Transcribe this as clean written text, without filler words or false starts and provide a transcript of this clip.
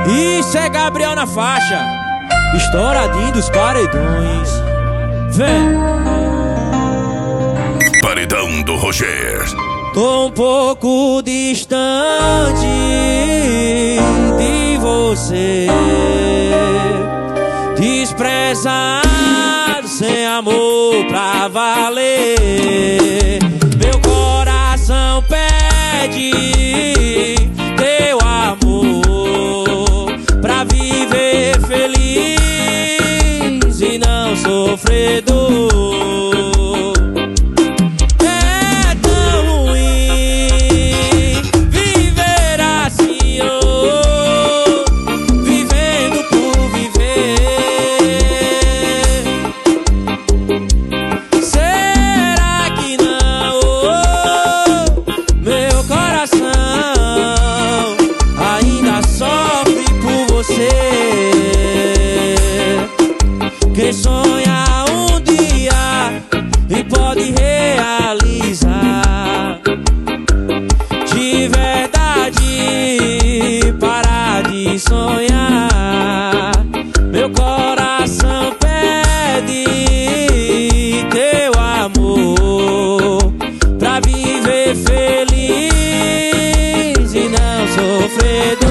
Isso é Gabriel na faixa, estouradinho dos paredões. Vem. Paredão do Roger. Tô um pouco distante de você, desprezado, sem amor pra valer. Meu coração pede teu amor pra viver feliz e não sofredor. É tão ruim viver assim, oh, vivendo por viver. Será que não? Oh, meu coração ainda sofre por você. Quem sonha um dia e pode realizar, de verdade parar de sonhar. Meu coração pede teu amor pra viver feliz e não sofrer.